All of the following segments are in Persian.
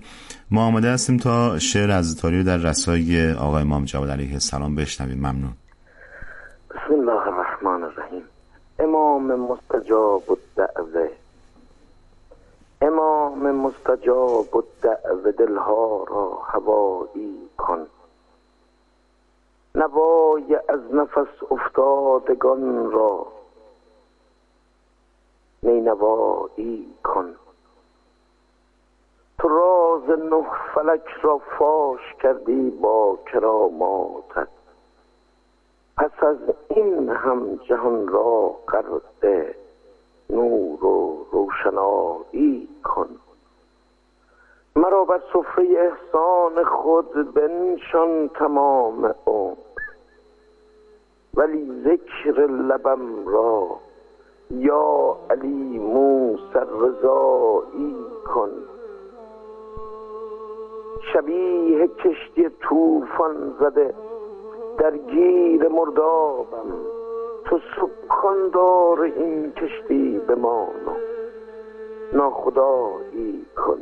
ما آماده هستیم تا شعر عزیزتاری رو در رسای آقای امام جواد علیه السلام بشنویم. ممنون. بسم الله الرحمن الرحیم. امام مستجاب الدعوه، امام مستجاب الدعوه، دلها را هوایی کن، نوای از نفس افتادگان را نینوایی کن. تو راز نه فلک را فاش کردی با کراماتت، پس از این هم جهان را غرق نور و روشنایی کن. مرا بر سفره احسان خود بنشان تمام عمر، ولی ذکر لبم را یا علی موسی رضایی کن. شبیه کشتی طوفان زده در گیر مردابم، تو سکاندار این کشتی بمان و ناخدایی کن.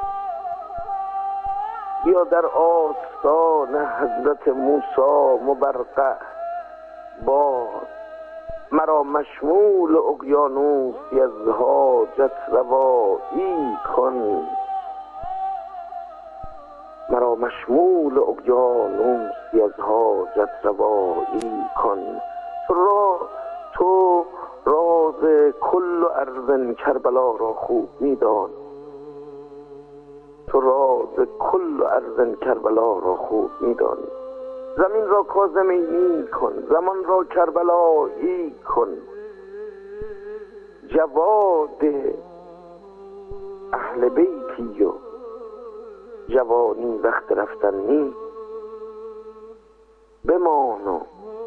یا در آستان حضرت موسی مبرقع باد، مرا مشمول اقیانوسی از حاجت روایی کن. مرا مشمول اقیانوسی از حاجت روایی کن. تو راز کل ارض کربلا را خوب میدان، تو راز کل ارض کربلا را خوب میدانی. زمین را کاظمی کن، زمان را کربلایی کن. جواد اهل بیتی و جوانی وقت رفتن نیست، بمان و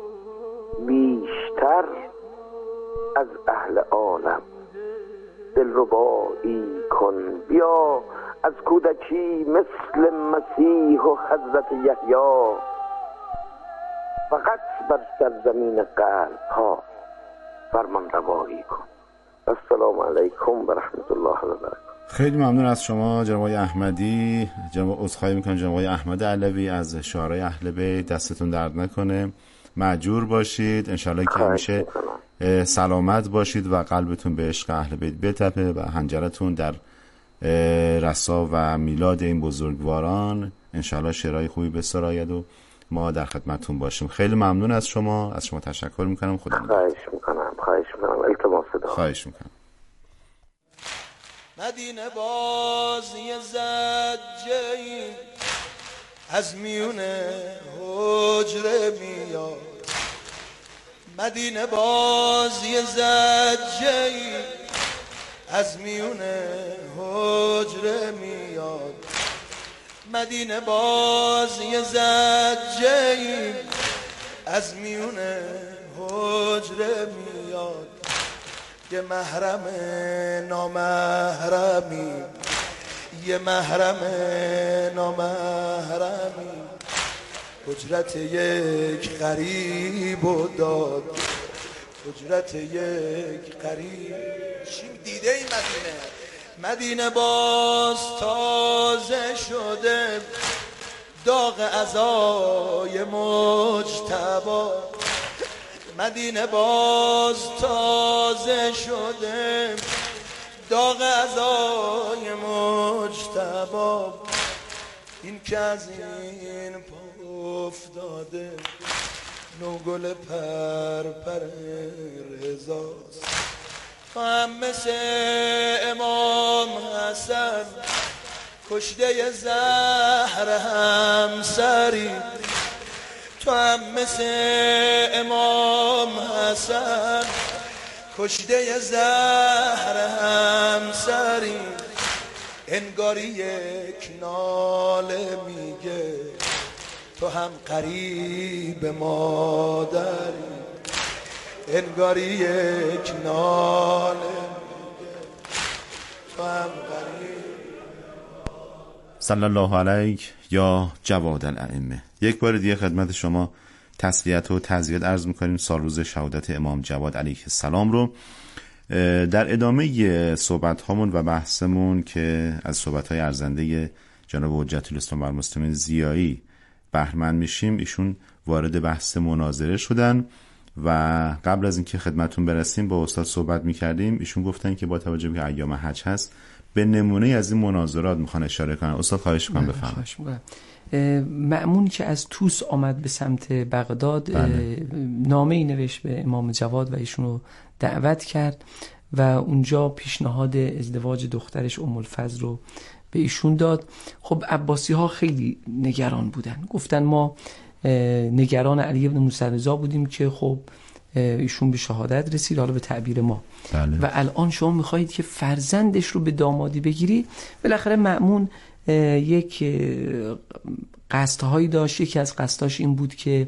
بیشتر از اهل عالم دلربایی کن. بیا از کودکی مثل مسیح و حضرت یحیی فقط بر سرزمین قلب ها فرمان روایی کن. السلام علیکم و رحمت الله و برکاته. خیلی ممنون از شما جناب آقای احمدی. عذرخواهی میکنم جناب آقای احمد علوی از شعرهای اهل بیت. دستتون درد نکنه، مأجور باشید انشالله که همیشه سلامت باشید و قلبتون به عشق اهل بیت بتپه و حنجرتون در رسا و میلاد این بزرگواران انشالله شعرهای خوبی بسراید و ما در خدمتتون باشیم. خیلی ممنون از شما تشکر میکنم. خدا خواهش میکنم التماس دارم. خواهش میکنم. مدینه بازی زجه‌ای از میون حجره میاد، مدینه بازی زجه‌ای از میون حجره میاد، مدینه بازی زجه‌ای از میون حجره میاد. یه محرم نامحرمی، یه محرم نامحرمی اجرت یک غریب و داد، اجرت یک غریب. چی دیده این مدینه باز تازه شده، داغ عزای مجتبی. مدینه باز تازه شده، داغ عزای مجتبی. این که از این پا افتاده نوگل پر رضاست. تو هم مثل امام حسن کشته زهر همسری، تو هم مثل امام حسن کشته زهر همسری. انگاری یک ناله میگه تو هم قریب مادری، انگاری یک ناله میگه تو هم قریب. صلی الله علیک یا جواد الائمه. یک بار دیگه خدمت شما تسلیت و تعزیت عرض میکنیم سال روز شهادت امام جواد علیه السلام رو. در ادامه صحبت هامون و بحثمون که از صحبت های ارزنده جناب حجت الاسلام والمسلمین ضیایی بهره‌مند میشیم، ایشون وارد بحث مناظره شدن و قبل از اینکه خدمتتون برسیم با استاد صحبت میکردیم، ایشون گفتن که با توجه به ایام حج هست به نمونه از این مناظرات میخوان اشاره کنن. استاد خواهش میکنم بفرمایید. مأمون که از توس آمد به سمت بغداد، نامه‌ای نوشت به امام جواد و ایشون رو دعوت کرد و اونجا پیشنهاد ازدواج دخترش ام الفضل رو به ایشون داد. خب عباسی ها خیلی نگران بودن، گفتن ما نگران علی بن موسی رضا بودیم که خب ایشون به شهادت رسید، حالا به تعبیر ما و الان شما میخواهید که فرزندش رو به دامادی بگیری. بالاخره مأمون یک قصدهایی داشت. یکی از قصدهاش این بود که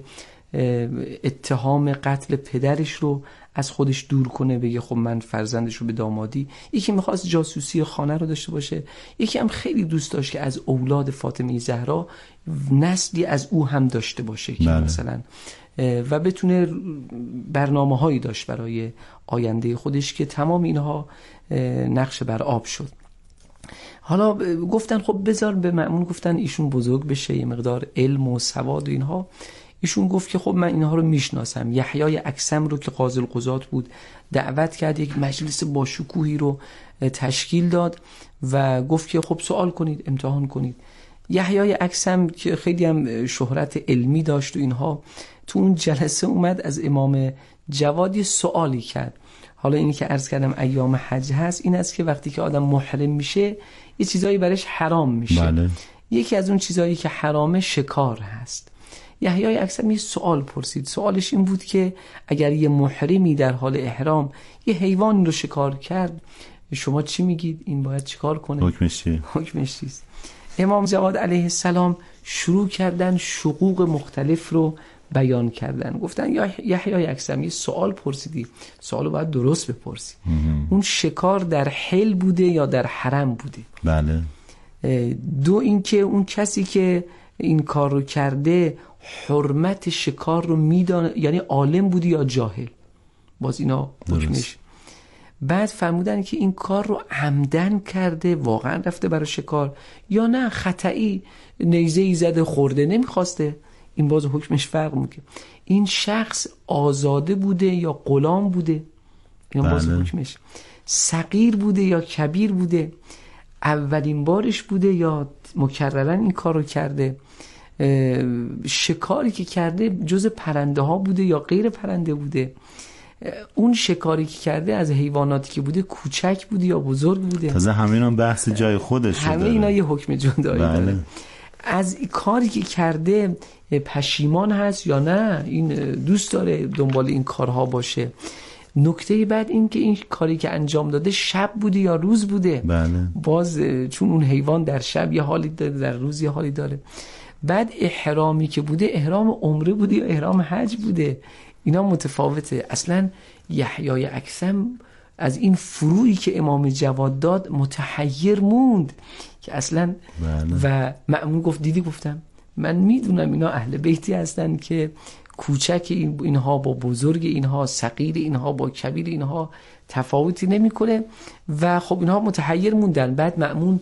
اتهام قتل پدرش رو از خودش دور کنه، بگه خب من فرزندش رو به دامادی. یکی میخواست جاسوسی خانه رو داشته باشه، یکی هم خیلی دوست داشت که از اولاد فاطمه زهرا نسلی از او هم داشته باشه که مثلا و بتونه برنامه هایی داشت برای آینده خودش که تمام اینها نقش بر آب شد. حالا گفتن خب بذار به مأمون، گفتن ایشون بزرگ بشه، یه مقدار علم و سواد و اینها. ایشون گفت که خب من اینها رو میشناسم. یحیای اکثم رو که قاضی القضات بود دعوت کرد، یک مجلس با شکوهی رو تشکیل داد و گفت که خب سوال کنید، امتحان کنید. یحیای اکثم که خیلی هم شهرت علمی داشت و اینها، تو اون جلسه اومد از امام جواد سوالی کرد. حالا اینی که عرض کردم ایام حج هست، این است که وقتی که آدم محرم میشه یه چیزایی برش حرام میشه. یکی از اون چیزایی که حرامه شکار هست. یحیای اکثر یه سوال پرسید. سوالش این بود که اگر یه محرمی در حال احرام یه حیوان رو شکار کرد، شما چی میگید؟ این باید چیکار کنه؟ حکمش چیست؟ امام جواد علیه السلام شروع کردن شقوق مختلف رو بیان کردن. گفتن یحیای اکثر یه سوال پرسیدی، سوالو باید درست بپرسی. اون شکار در حل بوده یا در حرم بوده؟ بله. دو اینکه اون کسی که این کار رو کرده حرمت شکار رو میدانه، یعنی عالم بودی یا جاهل؟ باز اینا حکمش. بعد فرمودن که این کار رو عمدن کرده، واقعا رفته برای شکار، یا نه خطئی نیزه‌ای زده خورده نمیخواسته. این باز حکمش فرق میکنه. این شخص آزاده بوده یا غلام بوده؟ این باز حکمش. صغیر بوده یا کبیر بوده؟ اولین بارش بوده یا مکررن این کار رو کرده؟ شکاری که کرده جز پرنده ها بوده یا غیر پرنده بوده؟ اون شکاری که کرده از حیواناتی که بوده کوچک بوده یا بزرگ بوده؟ تازه همین هم بحث جای خودش داره. همه اینا یه حکم جدایی داره. از کاری که کرده پشیمان هست یا نه این دوست داره دنبال این کارها باشه؟ نکته بعد این که این کاری که انجام داده شب بوده یا روز بوده؟ باز چون اون حیوان در شب یه حالی داره، در روز یه حالی داره. بعد احرامی که بوده احرام عمره بوده یا احرام حج بوده؟ اینا متفاوته. اصلا یحیای اکثم از این فروعی که امام جواد داد متحیر موند که اصلا و مأمون گفت دیدی، گفتم من میدونم اینا اهل بیتی هستن که کوچک اینها با بزرگ اینها، صغیر اینها با کبیر اینها تفاوتی نمیکنه و خب اینها متحیر موندن. بعد مأمون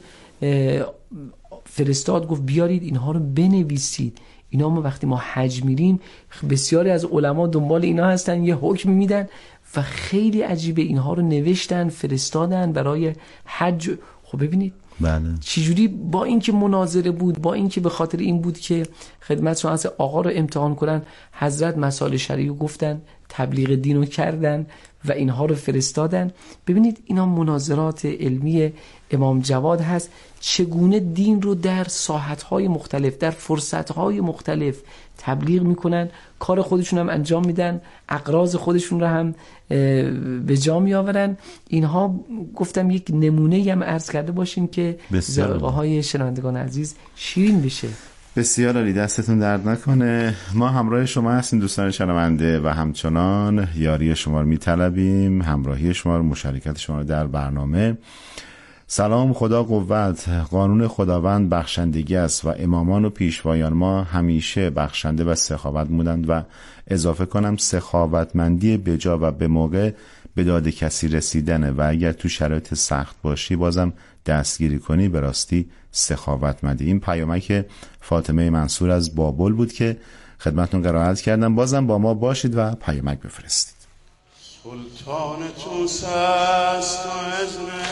فرستاد گفت بیارید اینها رو بنویسید. اینا ما وقتی ما حج میریم بسیاری از علما دنبال اینا هستن، یه حکم میدن و خیلی عجیبه. اینها رو نوشتن فرستادن برای حج. خب ببینید چجوری با اینکه مناظره بود، با اینکه به خاطر این بود که خدمت شما آقا رو امتحان کنن، حضرت مسائل شرعی رو گفتن، تبلیغ دین رو کردن و اینها رو فرستادن. ببینید اینا مناظرات علمی امام جواد هست، چگونه دین رو در ساحت‌های مختلف، در فرصت‌های مختلف تبلیغ میکنن، کار خودشون هم انجام میدن، اقراض خودشون رو هم به جا میآورن. اینها گفتم یک نمونه هم عرض کرده باشیم که ذائقه‌های شنوندگان عزیز شیرین بشه. بسیار عالی، دستتون درد نکنه. ما همراه شما هستیم دوستان شنونده و همچنان یاری شما رو میطلبیم، همراهی شما رو، مشارکت شما رو در برنامه. سلام، خدا قوت. قانون خداوند بخشندگی است و امامان و پیشوایان ما همیشه بخشنده و سخاوت بودند و اضافه کنم سخاوتمندی بجا و به موقع به داد کسی رسیدنه و اگر تو شرایط سخت باشی بازم دستگیری کنی به راستی سخاوتمندی. این پیامک فاطمه منصور از بابل بود که خدمتتون قرائت کردم. بازم با ما باشید و پیامک بفرستید. سلطان توس است و اذن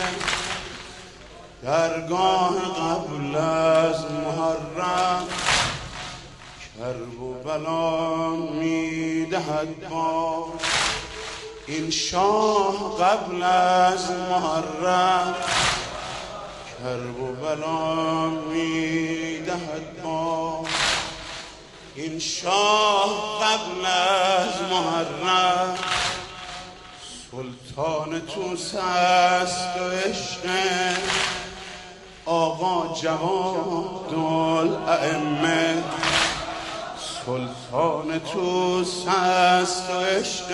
درگاه قبل از محرم کرب و بلا می دهد با این شاه قبل از محرم کرب و بلا می دهد با این شاه قبل از محرم سلطان توس است و عشق آقا جواد الائمه سلطان توس است و عشق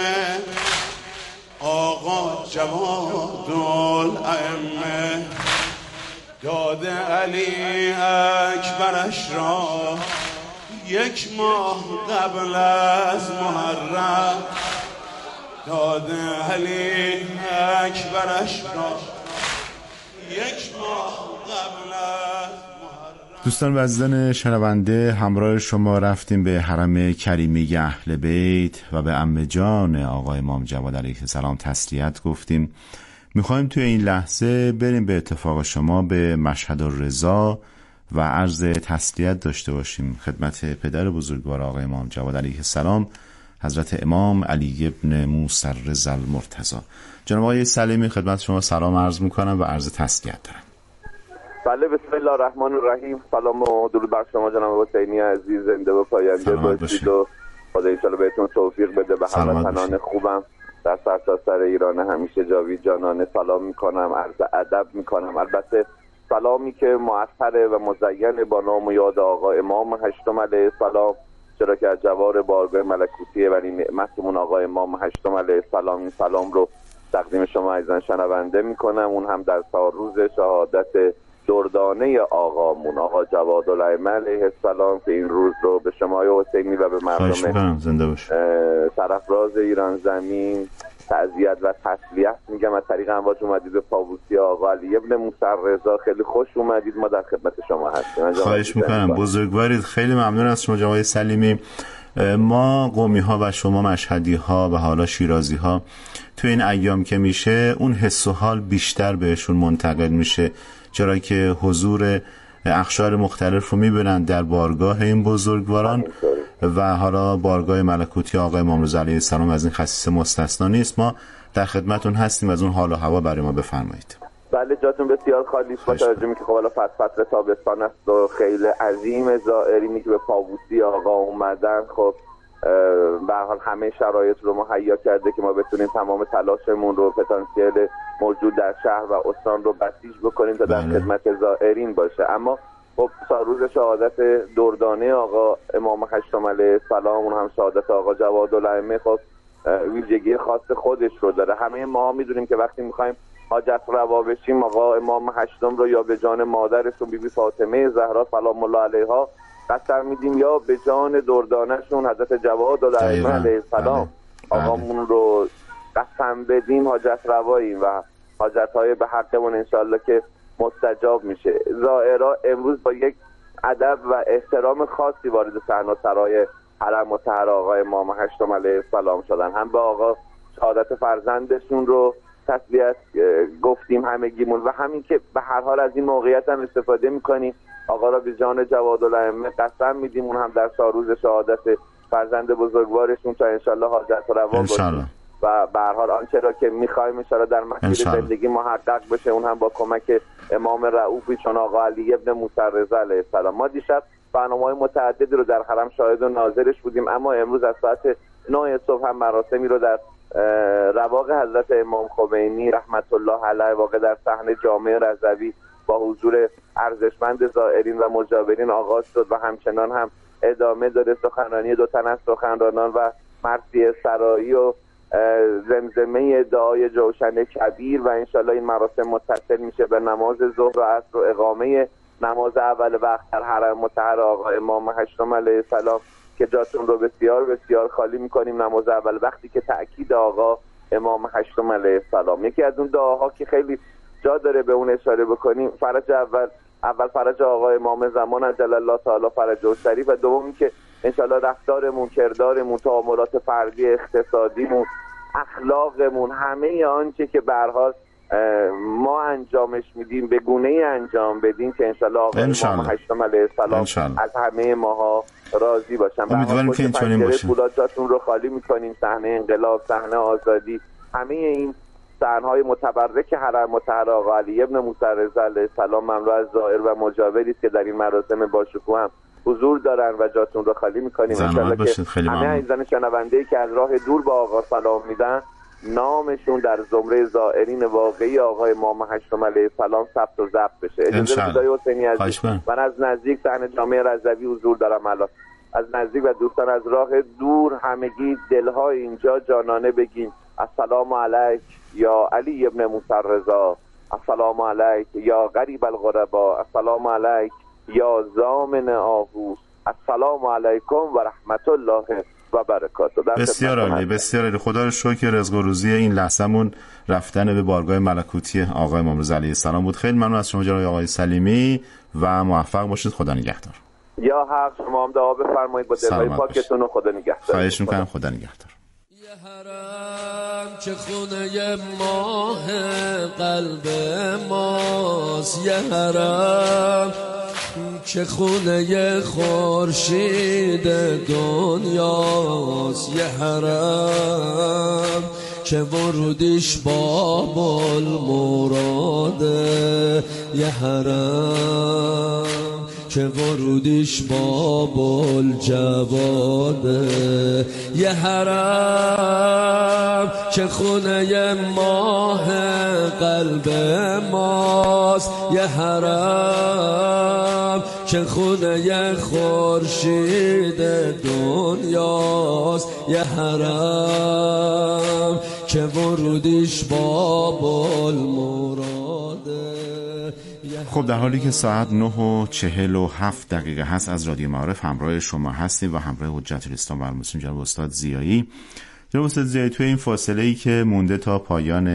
آقا جواد الائمه داده علی اکبرش را یک ماه قبل از محرم داده علی اکبرش را یک ماه قبل از محرم. دوستان و عزیزان شنونده، همراه شما رفتیم به حرم کریمی اهل بیت و به عمه جان آقا امام جواد علیه السلام تسلیت گفتیم. میخوایم توی این لحظه بریم به اتفاق شما به مشهد الرضا و عرض تسلیت داشته باشیم خدمت پدر بزرگوار آقا امام جواد علیه السلام حضرت امام علی ابن موسی الرضا المرتضی. جناب آقای سلیمی خدمت شما سلام عرض میکنم و عرض تسلیت دارم. بله، بسم الله الرحمن الرحیم. سلام و درود بر شما جناب حسینی عزیز، زنده و پاینده باشید و خدا ان شاءالله بهتون توفیق بده. به هموطنان خوبم در سرتاسر ایران همیشه جاوید جانانه سلام میکنم، عرض ادب میکنم. البته سلامی که معطر و مزین با نام و یاد آقا امام هشتم علیه السلام، چرا که از جوار بارگاه ملکوتی ولی نعمتمون آقا امام هشتم علیه السلام، این سلام رو تقدیم شما عزیزان شنونده میکنم. اون هم در روز شهادت دردانه آقامون آقا جواد الائمه علیه السلام که این روز رو به شما حسینی و به مردم سرفراز ایران زمین تعزیت و تسلیت میگم. از طریق امواج اومدید به پابوسی آقا علی ابن موسی الرضا، خیلی خوش اومدید، ما در خدمت شما هستیم. خواهش میکنم، بزرگوارید. خیلی ممنون از شما جناب سلیمی. ما قومی ها و شما مشهدی ها و حالا شیرازی ها تو این ایام که میشه اون حس و حال بیشتر بهشون منتقل میشه، چرا که حضور اقشار مختلف رو میبینن در بارگاه این بزرگواران و حالا بارگاه ملکوتی آقا امام رضا علیه السلام از این خصیصه مستثنا نیست. ما در خدمتون هستیم، از اون حال و هوا برای ما بفرمایید. بله، جاتون بسیار خالی است. با توجه که خب حالا فصل تابستان است و خیلی عظیم زائرینی که به پابوسی آقا اومدن، خب به هر حال همه شرایط رو مهیا کرده که ما بتونیم تمام تلاشمون رو پتانسیل موجود در شهر و استان رو بسیج بکنیم تا در خدمت زائرین باشه. اما خب روز شهادت دردانه آقا امام هشتم علیه السلام، اون هم شهادت آقا جواد الائمه، خب ویژگی خاص خودش رو داره. همه ما میدونیم که وقتی میخوایم حاجت روا بشیم آقا امام هشتم رو یا به جان مادرشون بیبی فاطمه زهرا سلام الله علیها قسم میدیم یا به جان دردانه‌شون حضرت جواد الائمه علیه السلام آقامون رو قسم بدیم حاجت رواییم و حاجت‌های به حقمون انشالله که مستجاب میشه. زائرا امروز با یک ادب و احترام خاصی وارد صحنه سرای حرم مطهر آقا امام هشتم علیه السلام شدن. هم به آقا شهادت فرزندشون رو تسلیت گفتیم همگیمون و همین که به هر حال از این موقعیت هم استفاده میکنیم آقا را به جان جواد الائمه قسم میدیم، اون هم در روز شهادت فرزند بزرگوارشون تا انشالله حاجت روا باشه و به هر حال آنچه را که میخوایم انشالله در مسیر زندگی محقق بشه، اون هم با کمک امام رؤوفی چون آقا علی ابن موسی الرضا علیه السلام. ما دیشب برنامه‌های متعددی رو در حرم شاهد و ناظرش بودیم، اما امروز از ساعت 9 صبح هم مراسمی رو در رواق حضرت امام خمینی رحمت الله علیه واقع در صحن جامع رضوی با حضور ارزشمند زائرین و مجاورین آغاز شد و همچنان هم ادامه داره. سخنرانی دو تن از سخنرانان و مرثیه سرایی و زمزمه دعای جوشن کبیر و انشالله این مراسم متصل میشه به نماز ظهر و عصر و اقامه نماز اول وقت در حرم مطهر آقا امام هشتم علیه السلام که جاتون رو بسیار بسیار خالی میکنیم. نماز اول وقتی که تأکید آقا امام هشتم علیه السلام، یکی از اون دعاها که خیلی جا داره به اون اشاره بکنیم، فرج اول فرج آقا امام زمان عجل الله تعالی فرجه الشریف، و دومی که انشالله رفتارمون، کردارمون، تعاملات فردی، اقتصادیمون، اخلاقمون، همه آنچه که به هر حال ما انجامش میدیم به گونه‌ای انجام بدیم که انشالله آقا امام هشتم علیه السلام از همه ماها راضی باشن. امیدواریم که اینطوری باشه. جاتون رو خالی میکنیم. صحنه انقلاب، صحنه آزادی، همه این صحنه‌های متبرک حرم مطهر آقا علی ابن موسی رضا علیه السلام مملو از زائر و مجاوری است که در این مراسم باشکوه هم حضور دارن و جاتون رو خالی میکنیم. انشالله که همه عزیزان شنونده‌ای که از راه دور با آقا سلام میدن نامشون در زمره زائرین واقعی آقا امام هشتم علیه السلام ثبت و ضبط بشه. اجازه بدید حسینی عزیز، من از نزدیک صحنه جامع رضوی حضور دارم الان، از نزدیک و دوستان از راه دور همگی دلهای اینجا جانانه بگیم السلام علیک یا علی ابن موسی رضا، السلام علیک یا غریب الغربا، السلام علیک یا ضامن آهو، السلام علیکم و رحمت الله و برکاته. بسیار عالی، بسیار عالی. خدا رو شکر رزق و روزی این لحظه‌مون رفتن به بارگاه ملکوتی آقا امام رضا علیه السلام بود. خیلی ممنون از شما جناب آقای سلیمی و موفق باشید. خدا نگهدار. یا حق شما هم دعا بفرمایید با دلهای پاکتون و خدا نگهدار. خواهش می‌کنم. خدا نگهدار. یه حرم که خونه ماه قلب ماست، یه حرم که خونه خورشید دنیاست، یه حرم که ورودش باب المراده، یه حرم که ورودش باب الجواده، یه حرم که خونه ماه قلب ماست، یه حرم که خونه خورشید دنیاست، یه حرم که ورودش باب المراده. خب در حالی که ساعت 9:47 هست از رادیو معارف همراه شما هستیم و همراه حجت الاسلام و المسلمین جناب استاد زیایی. جناب استاد زیایی، توی این فاصله ای که مونده تا پایان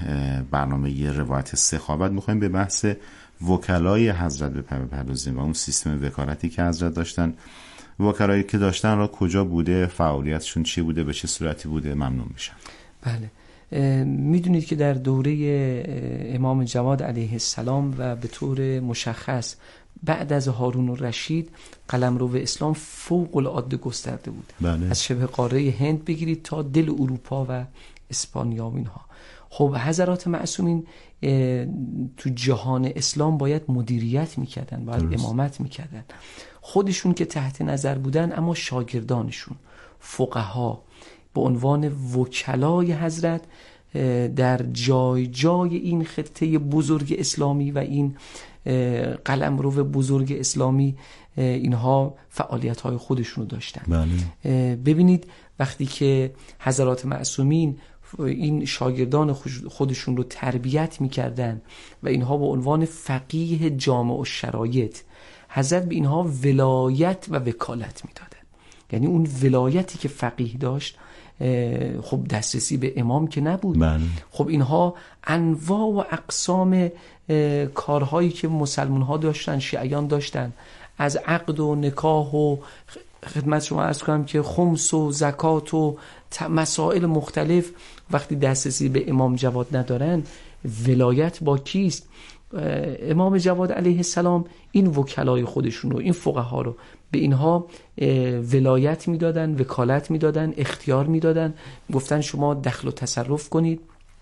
برنامه روایت سخاوت میخوایم به بحث وکلای حضرت بپردازیم و اون سیستم وکالتی که حضرت داشتن، وکلایی که داشتن را کجا بوده، فعالیتشون چی بوده، به چه صورتی بوده. ممنون میشم. بله، میدونید که در دوره امام جواد علیه السلام و به طور مشخص بعد از هارون الرشید قلمرو اسلام فوق العاده گسترده بود. بله. از شبه قاره هند بگیرید تا دل اروپا و اسپانیا و اینها. خب حضرات معصومین تو جهان اسلام باید مدیریت میکردن، باید امامت میکردن. خودشون که تحت نظر بودن، اما شاگردانشون فقها به عنوان وکلای حضرت در جای جای این خطه بزرگ اسلامی و این قلمرو بزرگ اسلامی اینها فعالیت‌های خودشونو داشتن. بله. ببینید وقتی که حضرات معصومین این شاگردان خودشون رو تربیت میکردن و اینها به عنوان فقیه جامع و شرایط، حضرت به اینها ولایت و وکالت میدادن. یعنی اون ولایتی که فقیه داشت، خب دسترسی به امام که نبود. بله. خب اینها انواع و اقسام کارهایی که مسلمان ها داشتن، شیعیان داشتن، از عقد و نکاح و خدمت شما عرض کنم که خمس و زکات و مسائل مختلف، وقتی دسترسی به امام جواد ندارن، ولایت با کیست؟ امام جواد علیه السلام این وکلای خودشون رو، این فقها رو به اینها ولایت میدادن، وکالت میدادن، اختیار میدادن، گفتن شما دخل و تصرف کنید،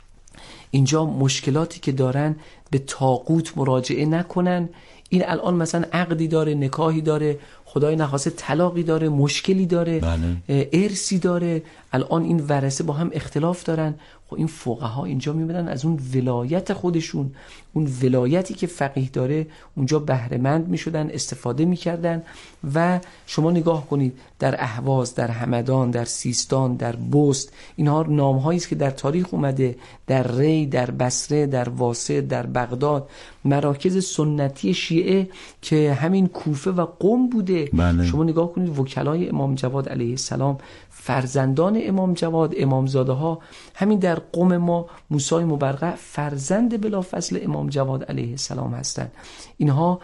اینجا مشکلاتی که دارن به طاغوت مراجعه نکنن. این الان مثلا عقدی داره، نکاحی داره، خدای نخواسته طلاقی داره، مشکلی داره، ارثی داره، الان این ورثه با هم اختلاف دارن. خب این فقها اینجا میمدن از اون ولایت خودشون، اون ولایتی که فقیه داره اونجا بهره مند میشدن، استفاده میکردن. و شما نگاه کنید در اهواز، در همدان، در سیستان، در بست، اینها نامهایی است که در تاریخ اومده، در ری، در بصره، در واسط، در بغداد، مراکز سنتی شیعه که همین کوفه و قم بوده. شما نگاه کنید وکلای امام جواد علیه السلام، فرزندان امام جواد، امامزاده ها، همین در قم ما موسی مبرقع فرزند بلافاصله امام جواد علیه السلام هستند. اینها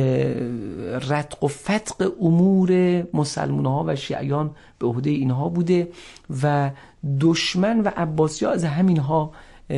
رتق و فتق امور مسلمان ها و شیعیان به عهده اینها بوده و دشمن و عباسی ها از همین ها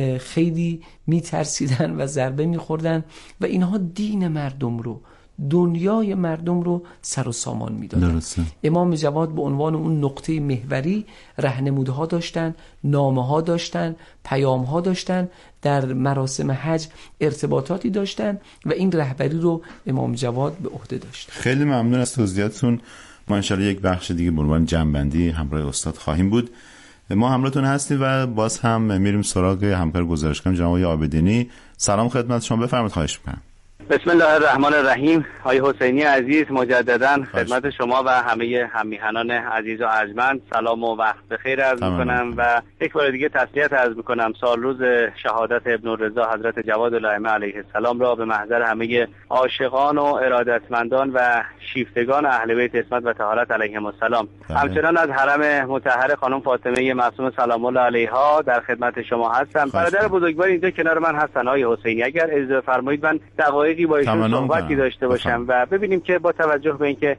خیلی میترسیدن و ضربه میخوردن و اینها دین مردم رو، دنیای مردم رو سر و سامان میدادن. امام جواد به عنوان اون نقطه محوری راهنمودها داشتن، نامه‌ها داشتن، پیام‌ها داشتن، در مراسم حج ارتباطاتی داشتن و این رهبری رو امام جواد به عهده داشت. خیلی ممنون از توضیحاتتون. ما انشالله یک بخش دیگه به عنوان جنبندی همراه استاد خواهیم بود. ما همراهتون هستیم و باز هم میریم سراغ همکار گزارشگر جناب عابدینی. سلام خدمت شما، بفرمایید. خواهش می‌کنم. بسم الله الرحمن الرحیم. آقای حسینی عزیز، مجددا خدمت شما و همه هممیهنان عزیز و ارجمند سلام و وقت بخیر عرض می‌کنم و یک بار دیگه تسلیت عرض می‌کنم. سال روز شهادت ابن الرضا حضرت جواد الائمه علیه السلام را به محضر همه عاشقان و ارادتمندان و شیفتگان اهل بیت عصمت و طهارت علیهم السلام، همچنان از حرم مطهر خانم فاطمه معصومه سلام الله علیها در خدمت شما هستم. برادر بزرگوار اینجا کنار من هستن آقای حسینی. اگر اجازه فرمایید من دقایقی با ایشون صحبتی داشته باشم و ببینیم که با توجه به اینکه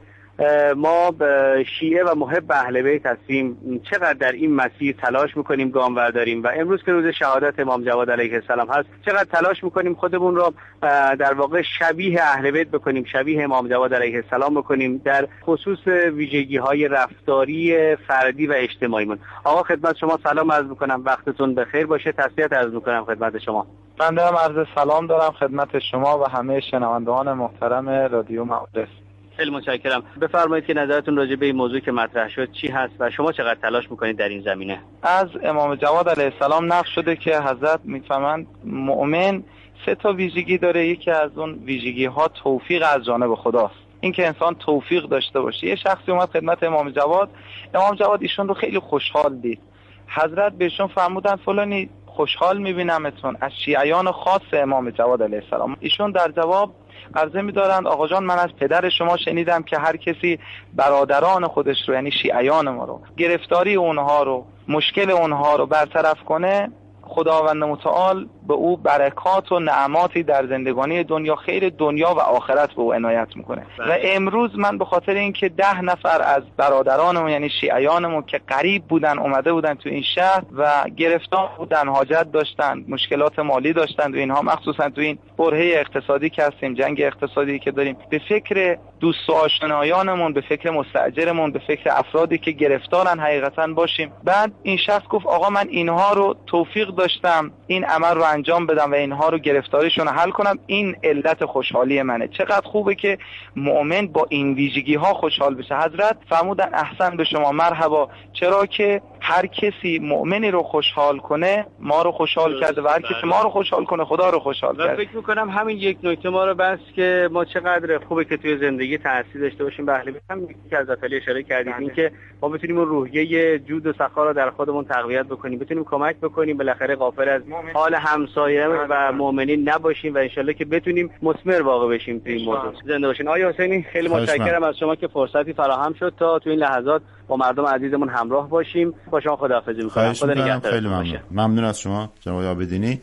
ما شیعه و محب اهل بیت هستیم چقدر در این مسیر تلاش میکنیم گام برداریم و امروز که روز شهادت امام جواد علیه السلام هست چقدر تلاش میکنیم خودمون رو در واقع شبیه اهل بیت بکنیم، شبیه امام جواد علیه السلام بکنیم در خصوص ویژگی های رفتاری فردی و اجتماعیمون. آقا خدمت شما سلام عرض میکنم، وقتتون بخیر باشه، تسلیت عرض میکنم خدمت شما. من دارم عرض سلام دارم خدمت شما و همه شنوندگان محترم رادیو معارف. خیلی متشکرم. بفرمایید که نظرتون راجع به این موضوع که مطرح شد چی هست و شما چقدر تلاش میکنید در این زمینه؟ از امام جواد علیه السلام نقل شده که حضرت میفهمند مؤمن 3 ویژگی داره. یکی از اون ویژگی ها توفیق از جانب خداست، این که انسان توفیق داشته باشه. یه شخصی اومد خدمت امام جواد ایشون رو خیلی خوشحال دید. حضرت بهشون فرمودن فلانی خوشحال میبینمتون، از شیعیان خاص امام جواد علیه السلام. ایشون در جواب عرضه می‌دارند آقا جان من از پدر شما شنیدم که هر کسی برادران خودش رو یعنی شیعیان ما رو، گرفتاری اونها رو، مشکل اونها رو برطرف کنه، خداوند متعال به او برکات و نعماتی در زندگانی دنیا، خیر دنیا و آخرت به او عنایت میکنه. و امروز من به خاطر اینکه 10 نفر از برادرانمون یعنی شیعیانمون که غریب بودن اومده بودن تو این شهر و گرفتار بودن، حاجت داشتن، مشکلات مالی داشتن و اینها، مخصوصا تو این برهه اقتصادی که هستیم، جنگ اقتصادی که داریم، به فکر دوست و آشنایانمون، به فکر مستاجرمون، به فکر افرادی که گرفتارن حقیقتا باشیم. بعد این شخص گفت آقا من اینها رو توفیق داشتم این عمل رو انجام بدم و اینها رو گرفتاریشون رو حل کنم، این علت خوشحالی منه. چقدر خوبه که مؤمن با این ویژگی ها خوشحال بشه. حضرت فرمودن احسن به شما، مرحبا، چرا که هر کسی مؤمنی رو خوشحال کنه ما رو خوشحال کرده و هر کسی ما رو خوشحال کنه خدا رو خوشحال کرده. فکر میکنم همین یک نکته ما رو بس که ما چقدر خوبه که توی زندگی تأثیر داشته باشیم به اهل بیت. هم که از اطلاع اشاره کردیم این که ما بتونیم اون روحیه جود و سخا رو در خودمون تقویت بکنیم، بتونیم کمک بکنیم، بالاخره غافل از حال همسایه و مؤمنین نباشیم و انشالله که بتونیم مثمر واقع بشیم توی این موضوع. زنده باشین آقای حسینی. خیلی متشکرم از شما که فرصتی فراهم شد تا تو این لحظات با مردم عزیزمون همراه باشیم. با شما خداحافظی می‌کنم. خدا نگهدار. خیلی ممنون از شما جناب عابدینی.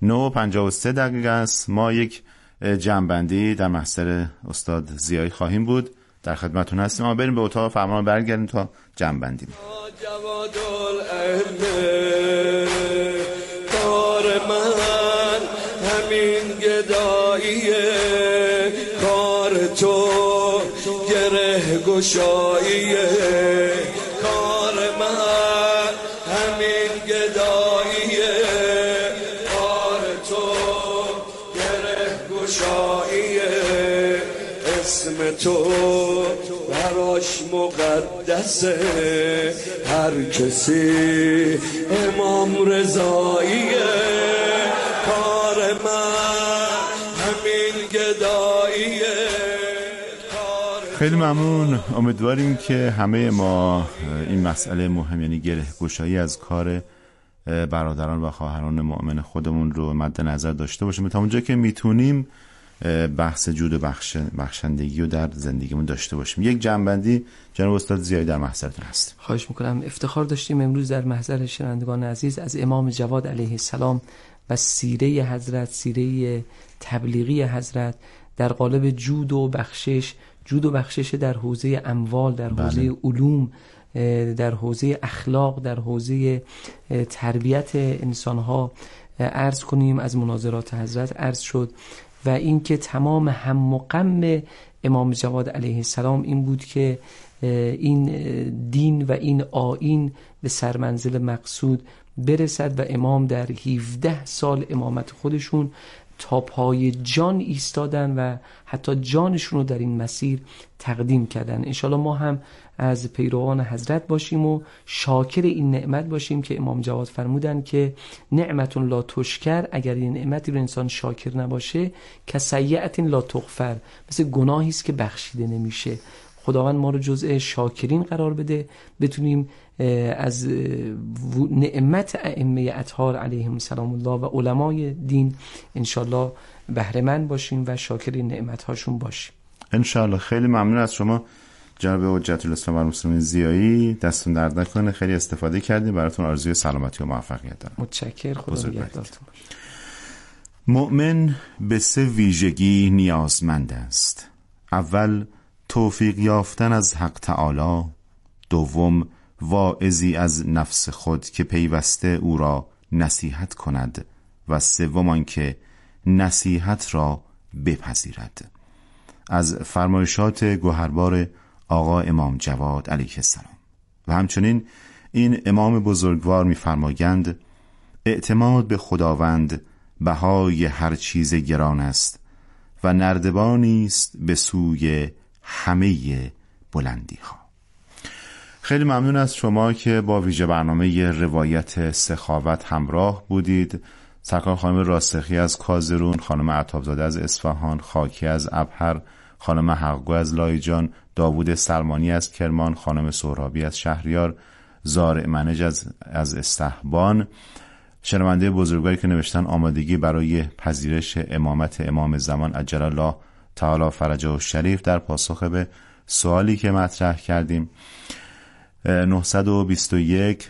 9:53 است. ما یک جنبندی در محضر استاد زیایی خواهیم بود. در خدمتتون هستیم. ما بریم به اتاق فرمان برگردیم تا جنبندی. جواد الائمه کار من همین گداییه، کار تو گره گشاییه، کار من همین گداییه، کار تو گره گشاییه، اسم اسم تو براش مقدسه، هر کسی امام رضاییه، کار من همین گداییه. خیلی ممنون. امیدواریم که همه ما این مسئله مهم، یعنی گره گشایی از کار برادران و خواهران مؤمن خودمون رو مد نظر داشته باشیم تا اونجا که میتونیم بحث جود و بخشندگی رو در زندگیمون داشته باشیم. یک جنبندی جناب استاد زیایی در محضرتون هست. خواهش میکنم. افتخار داشتیم امروز در محضر شنوندگان عزیز از امام جواد علیه السلام و سیره حضرت، سیره تبلیغی حضرت در قالب جود و بخشش، جود و بخشش در حوزه اموال، در حوزه علوم، در حوزه اخلاق، در حوزه تربیت انسانها عرض کنیم. از مناظرات حضرت عرض شد و اینکه تمام هم و غم امام جواد علیه السلام این بود که این دین و این آیین به سرمنزل مقصود برسد و امام در 17 سال امامت خودشون تا پای جان ایستادن و حتی جانشون رو در این مسیر تقدیم کردن. انشالله ما هم از پیروان حضرت باشیم و شاکر این نعمت باشیم که امام جواد فرمودن که نعمت لا تشکر، اگر این نعمتی رو انسان شاکر نباشه که سیئت لا تغفر، مثل گناهی است که بخشیده نمیشه. خداوند ما رو جزء شاکرین قرار بده، بتونیم از نعمت ائمه اطهار علیهم السلام الله و علمای دین انشالله بهره مند باشیم و شاکر این نعمت‌هاشون باشیم انشالله. خیلی ممنون از شما جناب حجت الاسلام و المسلمین زیایی، دستون درد نکنه، خیلی استفاده کردیم. براتون آرزوی سلامتی و موفقیت دارم. متشکرم. خدا نگهدارتون باشه. مؤمن به 3 ویژگی نیازمند است. اول، توفیق یافتن از حق تعالی. دوم، واعظی از نفس خود که پیوسته او را نصیحت کند. و سوم آنکه نصیحت را بپذیرد. از فرمایشات گوهربار آقا امام جواد علیه السلام. و همچنین این امام بزرگوار می‌فرمایند اعتماد به خداوند بهای هر چیز گران است و نردبانی است به سوی همه بلندی ها. خیلی ممنون از شما که با ویژه برنامه روایت سخاوت همراه بودید. سرکار خانم راسخی از کازرون، خانم عطابزاده از اصفهان، خاکی از ابهر، خانم حقگو از لایجان، داوود سلمانی از کرمان، خانم سهرابی از شهریار، زارع منج از استحبان، شنونده بزرگواری که نوشتن آمادگی برای پذیرش امامت امام زمان عجل الله تعالی فرجه الشریف در پاسخ به سوالی که مطرح کردیم. 921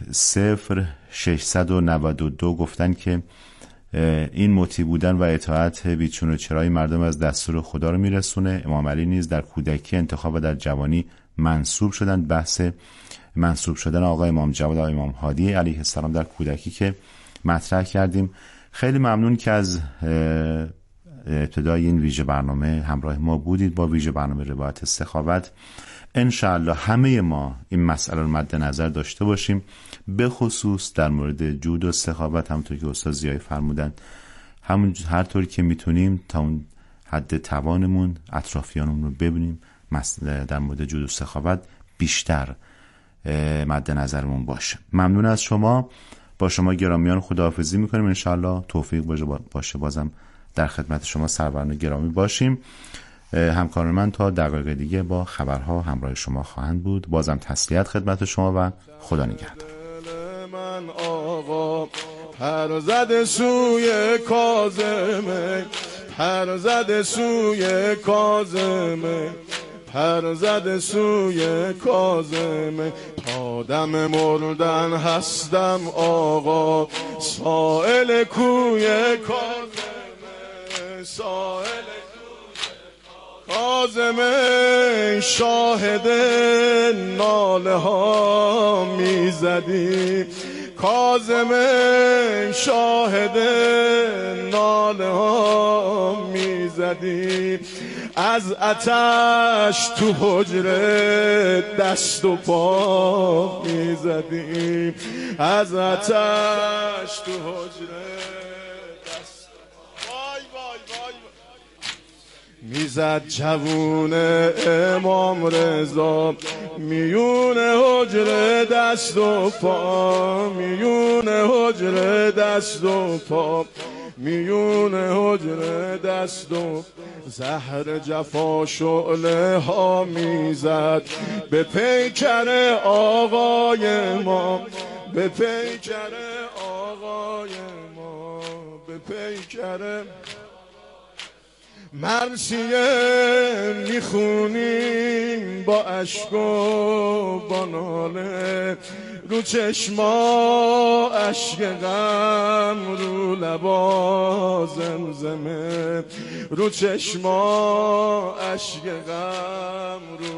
0692 گفتن که این مطیع بودن و اطاعت بیچون و چرای مردم از دستور خدا رو میرسونه. امام علی نیز در کودکی، انتخاب و در جوانی منصوب شدن. بحث منصوب شدن آقا امام جواد و امام هادی علیه السلام در کودکی که مطرح کردیم. خیلی ممنون که از ابتدای این ویژه برنامه همراه ما بودید با ویژه برنامه روایت سخاوت. انشاءالله همه ما این مسئله رو مد نظر داشته باشیم، به خصوص در مورد جود و سخاوت. همونطور که استاد زیایی فرمودن، هر طوری که میتونیم تا اون حد توانمون اطرافیانمون رو ببینیم در مورد جود و سخاوت بیشتر مد نظرمون باشه. ممنون از شما. با شما گرامیان خداحافظی میکنیم. انشاءالله توفیق باشه بازم در خدمت شما سروران گرامی باشیم. همکاران من تا دقایق دیگه با خبرها همراه شما خواهند بود. بازم تسلیت خدمت شما و خدا نگهدار. من آقا پر زد سوی کاظمه، پر زد سوی کاظمه، پر زد سوی کاظمه، تا دم مردن هستم آقا سائل کوی کاظمه، سائل کاظمه، شاهد ناله ها میزدی، کاظمه شاهد ناله ها میزدی، از آتش تو حجره دست و پا میزدی، از آتش تو حجره دست و پا. وای وای وای میزد جوون امام رضا میون حجره دست و پا، میون حجره دست و پا، میون حجره دست و زهر جفا شعله ها میزد به پیکر آقای ما، به پیکر آقای ما، به پیکر مرثیه میخونیم با اشک و با ناله، رو چشما اشک غم، رو لبا زمزمه، رو چشما اشک غم.